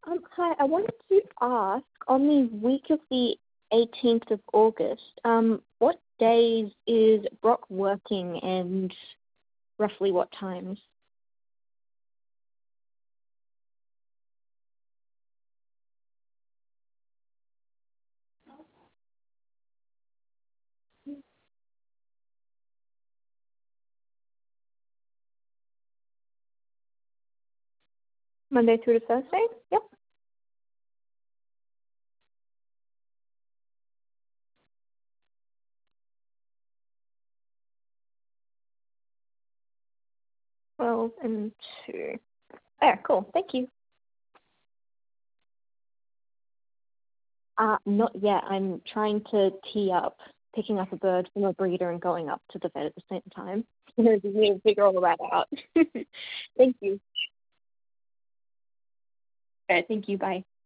Hi, I wanted to ask, on the week of the 18th of August, what days is Brock working and roughly what times? Monday through to Thursday? Yep. Twelve and 2. Oh, cool. Thank you. Not yet. I'm trying to tee up, picking up a bird from a breeder and going up to the vet at the same time. Just need to figure all that out. Thank you. Okay, thank you. Bye.